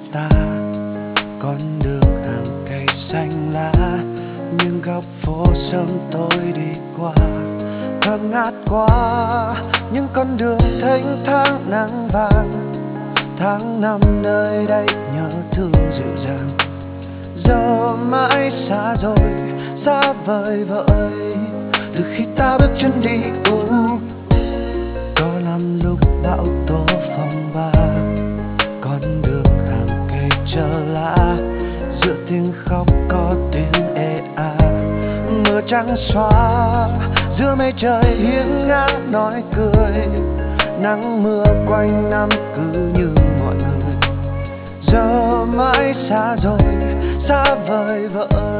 ta. Con đường hàng cây xanh lá, những góc phố sớm tối đi qua, thơm ngát quá những con đường thênh thang nắng vàng. Tháng năm nơi đây nhớ thương dịu dàng, giờ mãi xa rồi, xa vời vợi từ khi ta bước chân đi. Có lắm lúc bão tố phong ba, con đường hàng cây chờ lá, giữa tiếng khóc có tiếng ê a. Mưa trắng xóa giữa mây trời hiên ngang nói cười, nắng mưa quanh năm cứ như mọi người, giờ mãi xa rồi, xa vời vợi.